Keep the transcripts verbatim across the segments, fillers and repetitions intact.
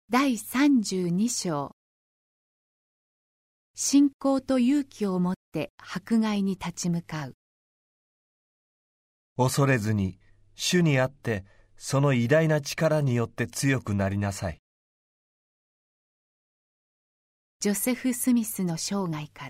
だいさんじゅうに章。信仰と勇気を持って迫害に立ち向かう。 恐れずに主にあってその偉大な力によって強くなりなさい。 ジョセフ・スミスの生涯から。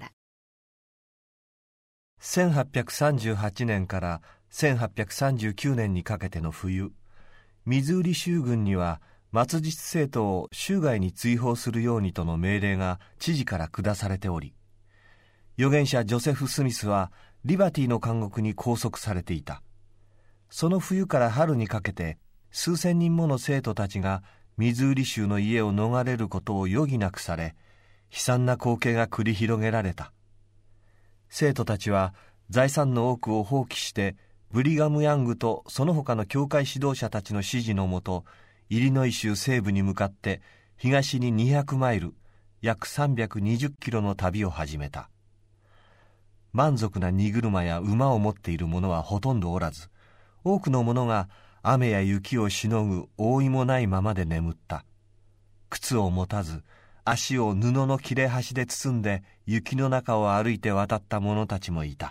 せんはっぴゃくさんじゅうはちねんからせんはっぴゃくさんじゅうきゅうねんにかけての冬、ミズーリ州軍には末日生徒を州外に追放するようにとの命令が知事から下されており、預言者ジョセフ・スミスはリバティの監獄に拘束されていた。その冬から春にかけて数千人もの生徒たちがミズーリ州の家を逃れることを余儀なくされ、悲惨な光景が繰り広げられた。生徒たちは財産の多くを放棄してブリガム・ヤングとその他の教会指導者たちの指示のもと、イリノイ州西部に向かって東ににひゃくマイル、約さんびゃくにじゅっキロの旅を始めた。満足な荷車や馬を持っている者はほとんどおらず、多くの者が雨や雪をしのぐ覆いもないままで眠った。靴を持たず、足を布の切れ端で包んで雪の中を歩いて渡った者たちもいた。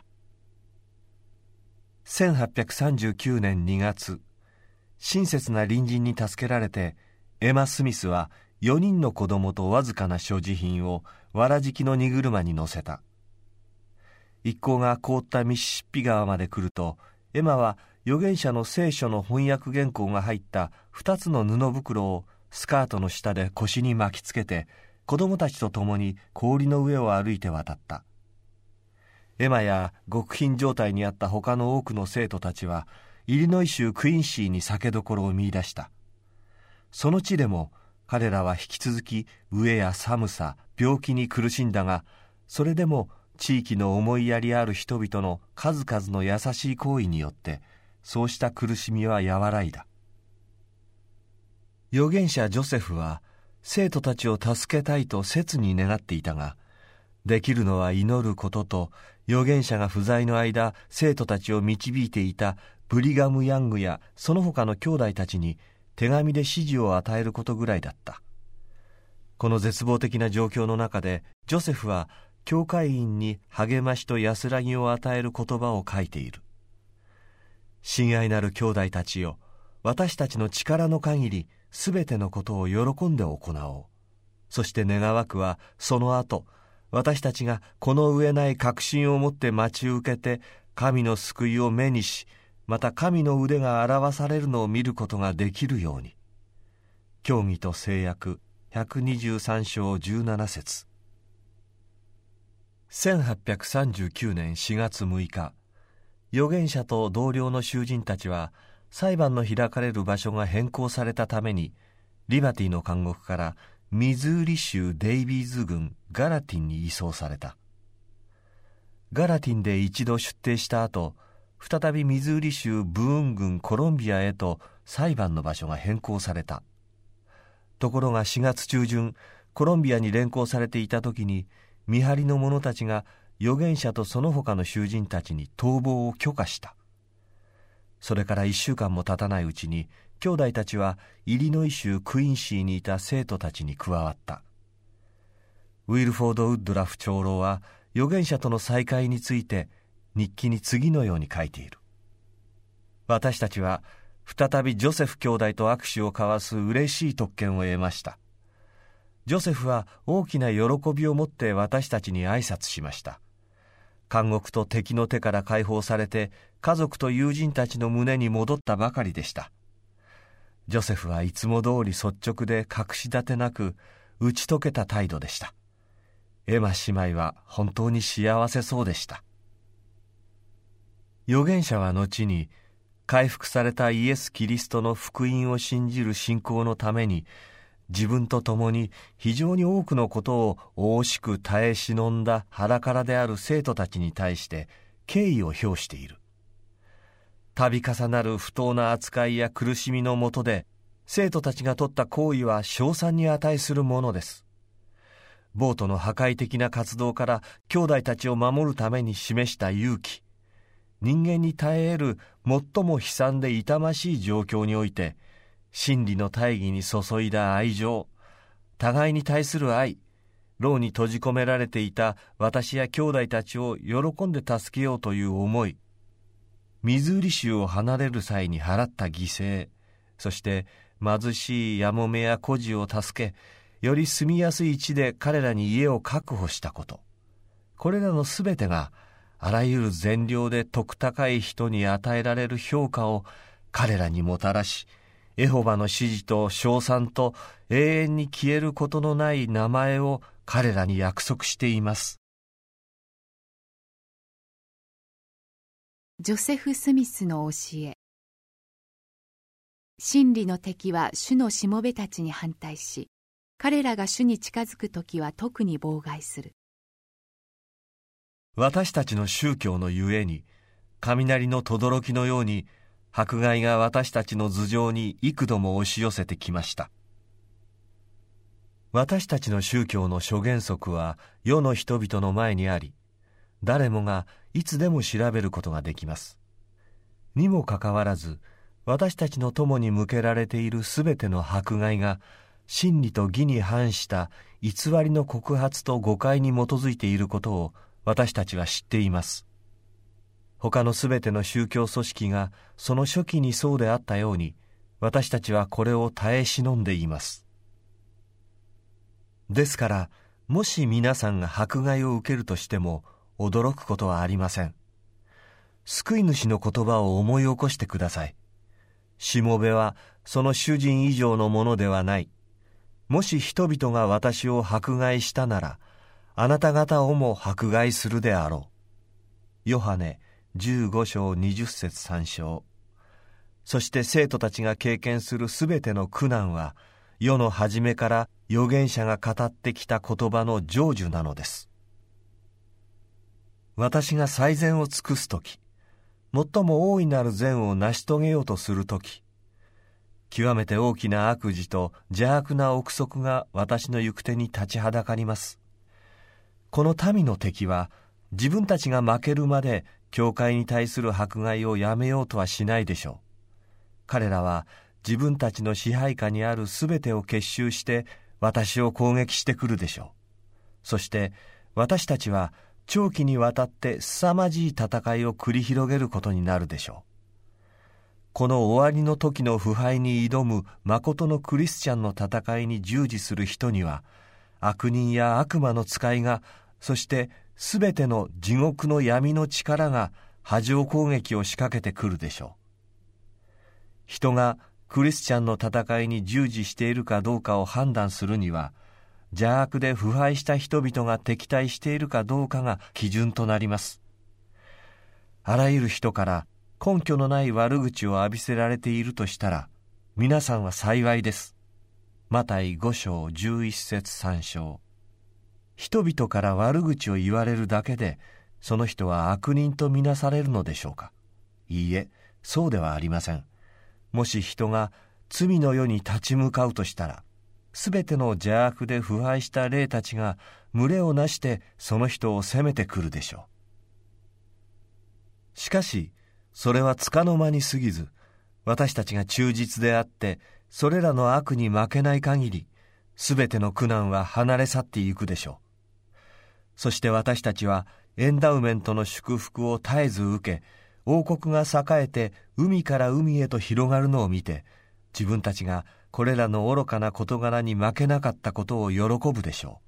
せんはっぴゃくさんじゅうきゅうねんにがつ、親切な隣人に助けられてエマ・スミスはよにんの子供とわずかな所持品を藁敷きの荷車に乗せた。一行が凍ったミシシッピ川まで来ると、エマは預言者の聖書の翻訳原稿が入った二つの布袋をスカートの下で腰に巻きつけて、子供たちと共に氷の上を歩いて渡った。エマや極貧状態にあった他の多くの生徒たちはイリノイ州クインシーに酒どころを見出した。その地でも彼らは引き続き飢えや寒さ、病気に苦しんだが、それでも地域の思いやりある人々の数々の優しい行為によってそうした苦しみは和らいだ。預言者ジョセフは生徒たちを助けたいと切に願っていたが、できるのは祈ることと、預言者が不在の間生徒たちを導いていたブリガム・ヤングやその他の兄弟たちに手紙で指示を与えることぐらいだった。この絶望的な状況の中でジョセフは教会員に励ましと安らぎを与える言葉を書いている。親愛なる兄弟たちよ、私たちの力の限りすべてのことを喜んで行おう。そして願わくはその後、私たちがこの上ない確信を持って待ち受けて神の救いを目にし、また神の腕が表されるのを見ることができるように。教義と聖約ひゃくにじゅうさん章じゅうなな節。せんはっぴゃくさんじゅうきゅうねんしがつむいか、預言者と同僚の囚人たちは裁判の開かれる場所が変更されたために、リバティの監獄からミズーリ州デイビーズ郡ガラティンに移送された。ガラティンで一度出廷した後、再びミズーリ州ブーン郡コロンビアへと裁判の場所が変更された。ところがしがつちゅうじゅん、コロンビアに連行されていた時に、見張りの者たちが預言者とその他の囚人たちに逃亡を許可した。それから一週間も経たないうちに、兄弟たちはイリノイ州クインシーにいた生徒たちに加わった。ウィルフォード・ウッドラフ長老は預言者との再会について日記に次のように書いている。私たちは再びジョセフ兄弟と握手を交わす嬉しい特権を得ました。ジョセフは大きな喜びを持って私たちに挨拶しました。監獄と敵の手から解放されて家族と友人たちの胸に戻ったばかりでした。ジョセフはいつも通り率直で隠し立てなく打ち解けた態度でした。エマ姉妹は本当に幸せそうでした。預言者は後に回復されたイエス・キリストの福音を信じる信仰のために自分と共に非常に多くのことを惜しく耐え忍んだ腹からである生徒たちに対して敬意を表している。度重なる不当な扱いや苦しみのもとで生徒たちが取った行為は称賛に値するものです。暴徒の破壊的な活動から兄弟たちを守るために示した勇気、人間に耐え得る最も悲惨で痛ましい状況において真理の大義に注いだ愛情、 互いに対する愛、牢に閉じ込められていた私や兄弟たちを喜んで助けようという思い、ミズーリ州を離れる際に払った犠牲、そして貧しいやもめや孤児を助け、より住みやすい地で彼らに家を確保したこと、これらのすべてがあらゆる善良で徳高い人に与えられる評価を彼らにもたらし、エホバの指示と称賛と永遠に消えることのない名前を彼らに約束しています。 ジョセフ・スミスの教え。真理の敵は主のしもべたちに反対し、彼らが主に近づくときは特に妨害する。 私たちの宗教のゆえに、雷の轟きのように迫害が私たちの頭上に幾度も押し寄せてきました。私たちの宗教の諸原則は世の人々の前にあり、誰もがいつでも調べることができます。にもかかわらず、私たちの友に向けられているすべての迫害が、真理と義に反した偽りの告発と誤解に基づいていることを私たちは知っています。他のすべての宗教組織がその初期にそうであったように、私たちはこれを耐え忍んでいます。ですから、もし皆さんが迫害を受けるとしても驚くことはありません。救い主の言葉を思い起こしてください。しもべはその主人以上のものではない。もし人々が私を迫害したなら、あなた方をも迫害するであろう。ヨハネじゅうご章にじゅっ節さん章。そして生徒たちが経験するすべての苦難は、世の初めから預言者が語ってきた言葉の成就なのです。私が最善を尽くすとき、最も大いなる善を成し遂げようとするとき、極めて大きな悪事と邪悪な憶測が私の行く手に立ちはだかります。この民の敵は、自分たちが負けるまで教会に対する迫害をやめようとはしないでしょう。彼らは自分たちの支配下にあるすべてを結集して私を攻撃してくるでしょう。そして私たちは長期にわたって凄まじい戦いを繰り広げることになるでしょう。この終わりの時の腐敗に挑む誠のクリスチャンの戦いに従事する人には、悪人や悪魔の使いが、そしてすべての地獄の闇の力が波状攻撃を仕掛けてくるでしょう。人がクリスチャンの戦いに従事しているかどうかを判断するには、邪悪で腐敗した人々が敵対しているかどうかが基準となります。あらゆる人から根拠のない悪口を浴びせられているとしたら、皆さんは幸いです。マタイご章じゅういち節さん章。人々から悪口を言われるだけで、その人は悪人とみなされるのでしょうか。いいえ、そうではありません。もし人が罪の世に立ち向かうとしたら、すべての邪悪で腐敗した霊たちが群れをなしてその人を責めてくるでしょう。しかし、それはつかの間に過ぎず、私たちが忠実であって、それらの悪に負けない限り、すべての苦難は離れ去っていくでしょう。そして私たちはエンダウメントの祝福を絶えず受け、王国が栄えて海から海へと広がるのを見て、自分たちがこれらの愚かな事柄に負けなかったことを喜ぶでしょう。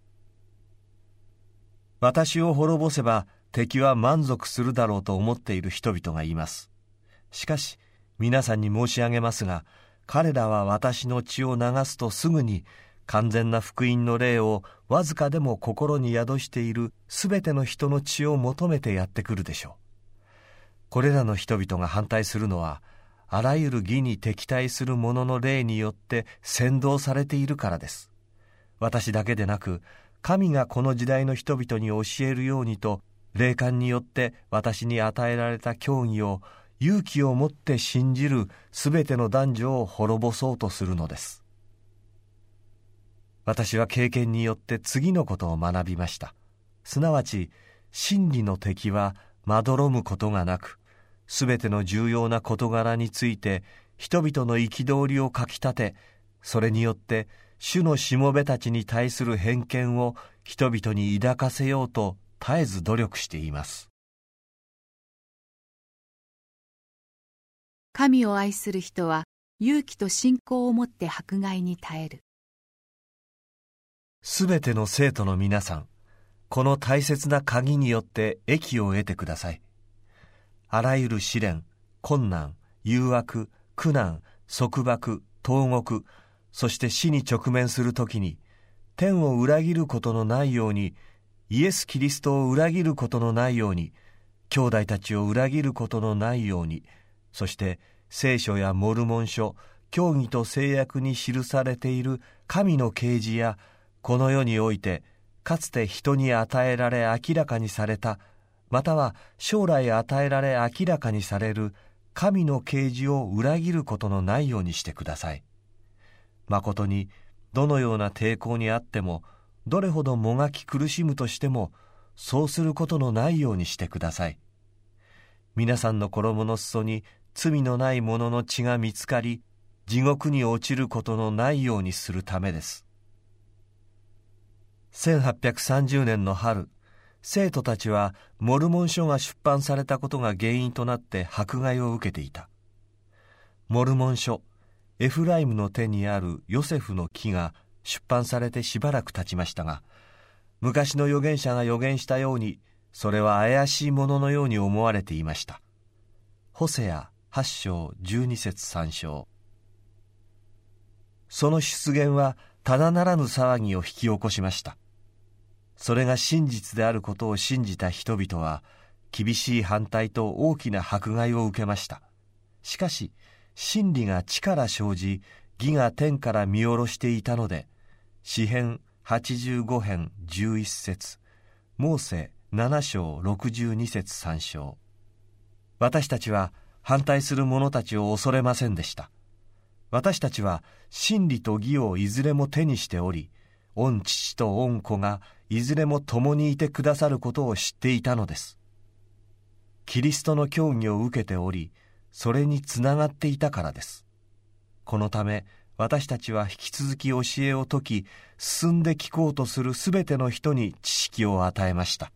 私を滅ぼせば敵は満足するだろうと思っている人々がいます。しかし皆さんに申し上げますが、彼らは私の血を流すとすぐに完全な福音の霊をわずかでも心に宿しているすべての人の血を求めてやってくるでしょう。これらの人々が反対するのは、あらゆる義に敵対する者の霊によって扇動されているからです。私だけでなく、神がこの時代の人々に教えるようにと、霊感によって私に与えられた教義を勇気を持って信じるすべての男女を滅ぼそうとするのです。私は経験によって次のことを学びました。すなわち、真理の敵はまどろむことがなく、すべての重要な事柄について人々の憤りをかきたて、それによって主のしもべたちに対する偏見を人々に抱かせようと絶えず努力しています。 神を愛する人は勇気と信仰を持って迫害に耐える。 すべての生徒の皆さん、この大切な鍵によって益を得てください。あらゆる試練、困難、誘惑、苦難、束縛、投獄、そして死に直面するときに、天を裏切ることのないように、イエス・キリストを裏切ることのないように、兄弟たちを裏切ることのないように、そして聖書やモルモン書、教義と聖約に記されている神の啓示や、この世においてかつて人に与えられ明らかにされた、または将来与えられ明らかにされる神の啓示を裏切ることのないようにしてください。まことにどのような抵抗にあっても、どれほどもがき苦しむとしても、そうすることのないようにしてください。皆さんの衣の裾に罪のない者の血が見つかり、地獄に落ちることのないようにするためです。せんはっぴゃくさんじゅうねんの春、生徒たちはモルモン書が出版されたことが原因となって迫害を受けていた。モルモン書、エフライムの手にあるヨセフの木が出版されてしばらく経ちましたが、昔の預言者が預言したように、それは怪しいもののように思われていました。ホセアはち章じゅうに節さん章。その出現はただならぬ騒ぎを引き起こしました。それが真実であることを信じた人々は、厳しい反対と大きな迫害を受けました。しかし、真理が地から生じ、義が天から見下ろしていたので、詩編はちじゅうご編じゅういち節、モーセなな章ろくじゅうに節さん章。私たちは反対する者たちを恐れませんでした。私たちは真理と義をいずれも手にしており、御父と御子がいずれも共にいてくださることを知っていたのです。キリストの教義を受けており、それにつながっていたからです。このため私たちは引き続き教えを説き、進んで聞こうとするすべての人に知識を与えました。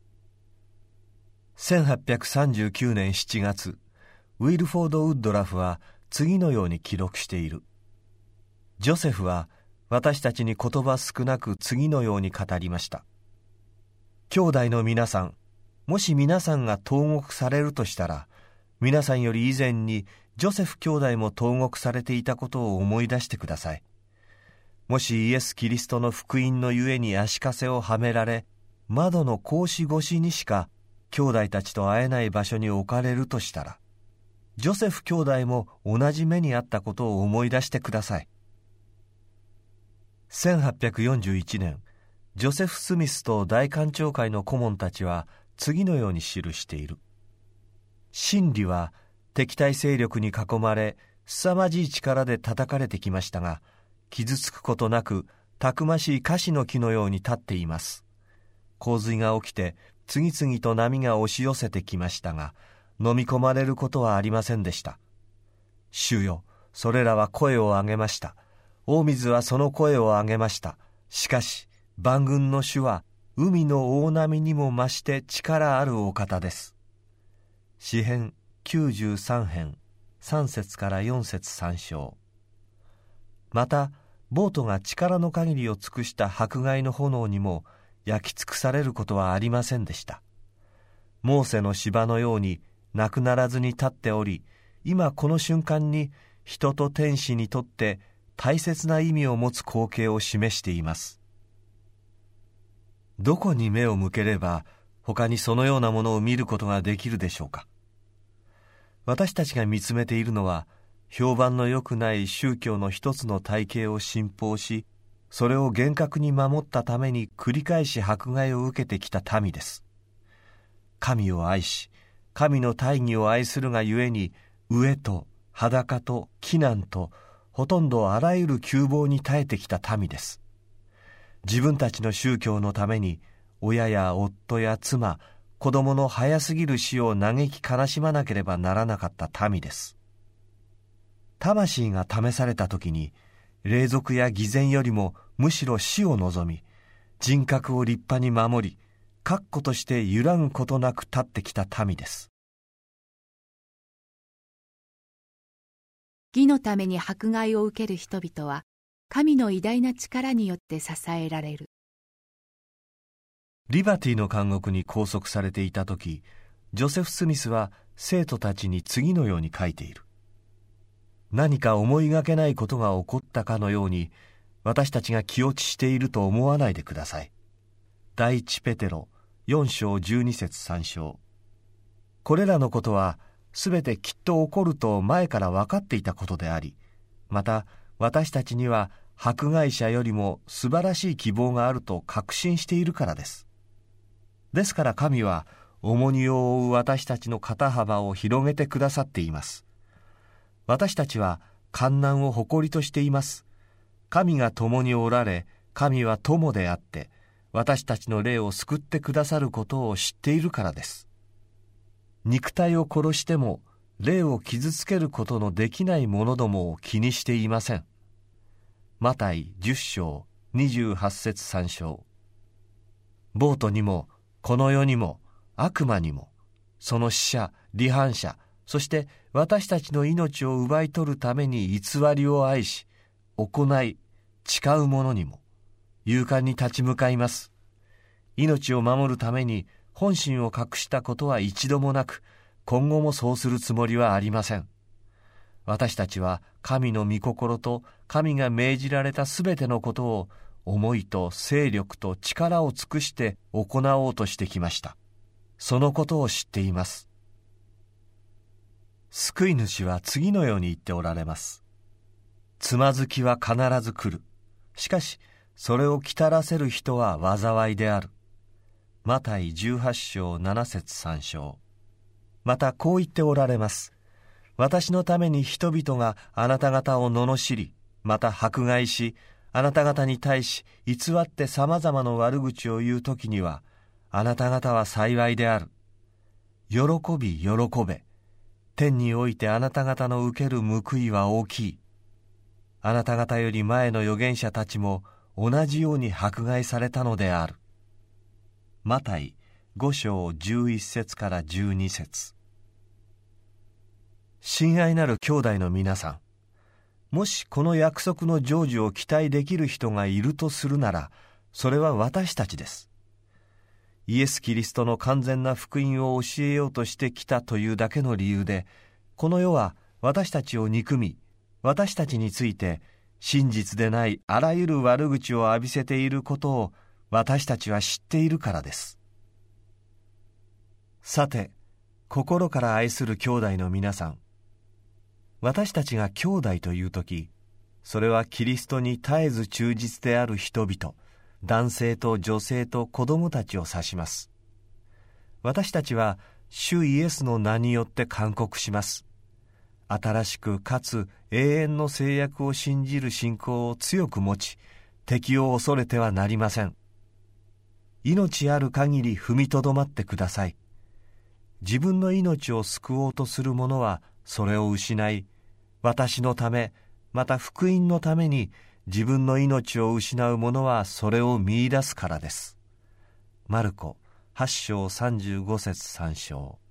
せんはっぴゃくさんじゅうきゅうねんしちがつ、ウィルフォード・ウッドラフは次のように記録している。ジョセフは私たちに言葉少なく次のように語りました。兄弟の皆さん、もし皆さんが投獄されるとしたら、皆さんより以前にジョセフ兄弟も投獄されていたことを思い出してください。もしイエス・キリストの福音のゆえに足かせをはめられ、窓の格子越しにしか兄弟たちと会えない場所に置かれるとしたら、ジョセフ兄弟も同じ目にあったことを思い出してください。せんはっぴゃくよんじゅういちねん、ジョセフ・スミスと大官庁会の顧問たちは次のように記している。真理は敵対勢力に囲まれ、凄まじい力で叩かれてきましたが、傷つくことなくたくましい樫の木のように立っています。洪水が起きて次々と波が押し寄せてきましたが、飲み込まれることはありませんでした。主よ、それらは声を上げました。大水はその声を上げました。しかし万軍の主は海の大波にも増して力あるお方です。詩編きゅうじゅうさん編さん節からよん節さん章。またボートが力の限りを尽くした迫害の炎にも焼き尽くされることはありませんでした。モーセの芝のようになくならずに立っており、今この瞬間に人と天使にとって大切な意味を持つ光景を示しています。どこに目を向ければ他にそのようなものを見ることができるでしょうか。私たちが見つめているのは、評判の良くない宗教の一つの体系を信奉し、それを厳格に守ったために繰り返し迫害を受けてきた民です。神を愛し、神の大義を愛するがゆえに、飢えと裸と飢難とほとんどあらゆる窮乏に耐えてきた民です。自分たちの宗教のために親や夫や妻、子供の早すぎる死を嘆き悲しまなければならなかった民です。魂が試された時に霊俗や偽善よりもむしろ死を望み、人格を立派に守り、確固として揺らぐことなく立ってきた民です。 義のために迫害を受ける人々は、神の偉大な力によって支えられる。 リバティの監獄に拘束されていたとき、ジョセフ・スミスは生徒たちに次のように書いている。何か思いがけないことが起こったかのように、私たちが気落ちしていると思わないでください。第一ペテロよん章じゅうに節さん章。これらのことはすべてきっと起こると前から分かっていたことであり、また私たちには迫害者よりも素晴らしい希望があると確信しているからです。ですから神は重荷を負う私たちの肩幅を広げてくださっています。私たちは患難を誇りとしています。神が共におられ、神は友であって、私たちの霊を救ってくださることを知っているからです。肉体を殺しても、霊を傷つけることのできない者どもを気にしていません。マタイじゅっ章にじゅうはち節さん章。ボートにも、この世にも、悪魔にも、その使者、離反者、そして私たちの命を奪い取るために偽りを愛し、行い、誓う者にも、勇敢に立ち向かいます。命を守るために本心を隠したことは一度もなく、今後もそうするつもりはありません。私たちは神の御心と神が命じられたすべてのことを思いと勢力と力を尽くして行おうとしてきました。そのことを知っています。救い主は次のように言っておられます。つまずきは必ず来る。しかし、それをきたらせる人は災いである。マタイじゅうはち章なな節さん章。またこう言っておられます。私のために人々があなた方を罵り、また迫害し、あなた方に対し偽ってさまざまな悪口を言うときには、あなた方は幸いである。喜び喜べ。天においてあなた方の受ける報いは大きい。あなた方より前の預言者たちも同じように迫害されたのである。マタイご章じゅういち節からじゅうに節。親愛なる兄弟の皆さん、もしこの約束の成就を期待できる人がいるとするなら、それは私たちです。イエス・キリストの完全な福音を教えようとしてきたというだけの理由で、この世は私たちを憎み、私たちについて真実でないあらゆる悪口を浴びせていることを私たちは知っているからです。さて、心から愛する兄弟の皆さん、私たちが兄弟というとき、それはキリストに絶えず忠実である人々、男性と女性と子供たちを指します。私たちは主イエスの名によって勧告します。新しくかつ永遠の制約を信じる信仰を強く持ち、敵を恐れてはなりません。命ある限り踏みとどまってください。自分の命を救おうとする者はそれを失い、私のため、また福音のために自分の命を失う者はそれを見出すからです。マルコはち章さんじゅうご節さん章。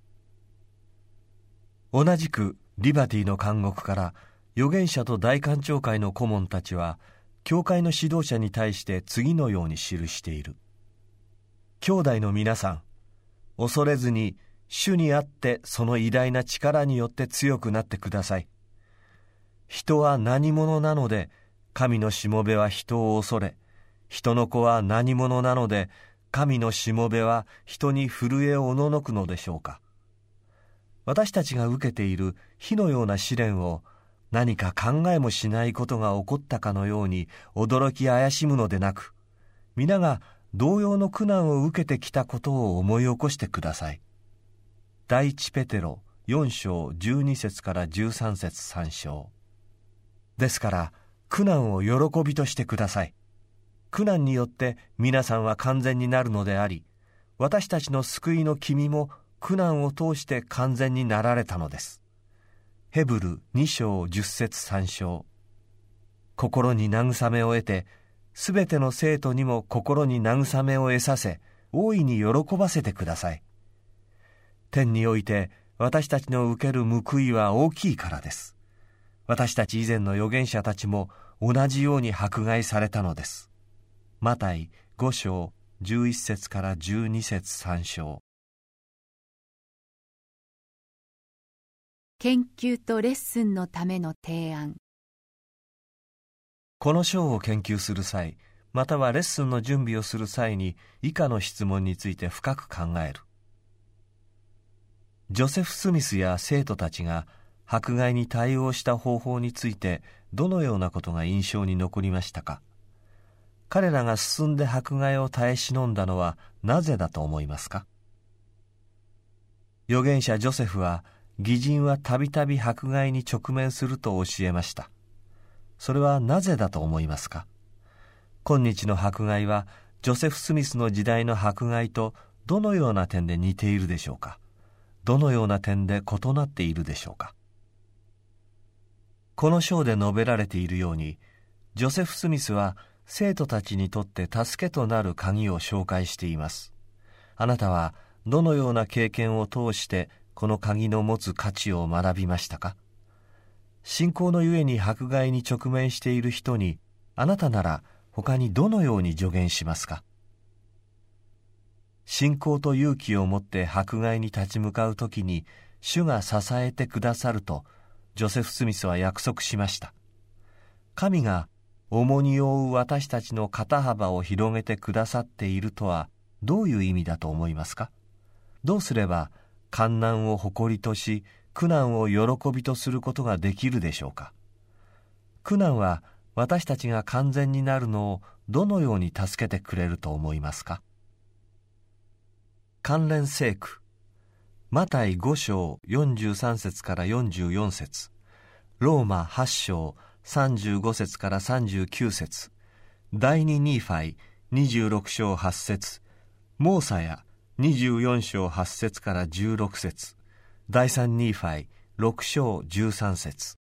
同じくリバティの監獄から預言者と大官長会の顧問たちは教会の指導者に対して次のように記している。兄弟の皆さん、恐れずに主にあってその偉大な力によって強くなってください。人は何者なので神のしもべは人を恐れ、人の子は何者なので神のしもべは人に震えおののくのでしょうか。私たちが受けている火のような試練を何か考えもしないことが起こったかのように驚き怪しむのでなく、皆が同様の苦難を受けてきたことを思い起こしてください。第一ペテロよん章じゅうに節からじゅうさん節さん章。ですから苦難を喜びとしてください。苦難によって皆さんは完全になるのであり、私たちの救いの君も苦難を通して完全になられたのです。ヘブルに章じゅっ節さん章。 心に慰めを得て、すべての生徒にも心に慰めを得させ、大いに喜ばせてください。天において私たちの受ける報いは大きいからです。私たち以前の預言者たちも同じように迫害されたのです。マタイご章じゅういっ節からじゅうに節参照。 研究とレッスンのための提案。 この章を研究する際、またはレッスンの準備をする際に以下の質問について深く考える。ジョセフ・スミスや生徒たちが迫害に対応した方法についてどのようなことが印象に残りましたか？彼らが進んで迫害を耐え忍んだのはなぜだと思いますか？預言者ジョセフは、義人はたびたび迫害に直面すると教えました。それはなぜだと思いますか？今日の迫害はジョセフ・スミスの時代の迫害とどのような点で似ているでしょうか？どのような点で異なっているでしょうか？この章で述べられているように、ジョセフ・スミスは生徒たちにとって助けとなる鍵を紹介しています。あなたはどのような経験を通してこの鍵の持つ価値を学びましたか？信仰のゆえに迫害に直面している人に、あなたなら他にどのように助言しますか？信仰と勇気を持って迫害に立ち向かうときに、主が支えてくださるとジョセフ・スミスは約束しました。神が重荷を負う私たちの肩幅を広げてくださっているとはどういう意味だと思いますか？どうすれば患難を誇りとし、苦難を喜びとすることができるでしょうか？苦難は私たちが完全になるのをどのように助けてくれると思いますか？関連聖句、マタイご章よんじゅうさん節からよんじゅうよん節、ローマはち章さんじゅうご節からさんじゅうきゅう節、第二ニーファイにじゅうろく章はち節、モーサやにじゅうよん章はち節からじゅうろく節、第三ニーファイろく章じゅうさん節。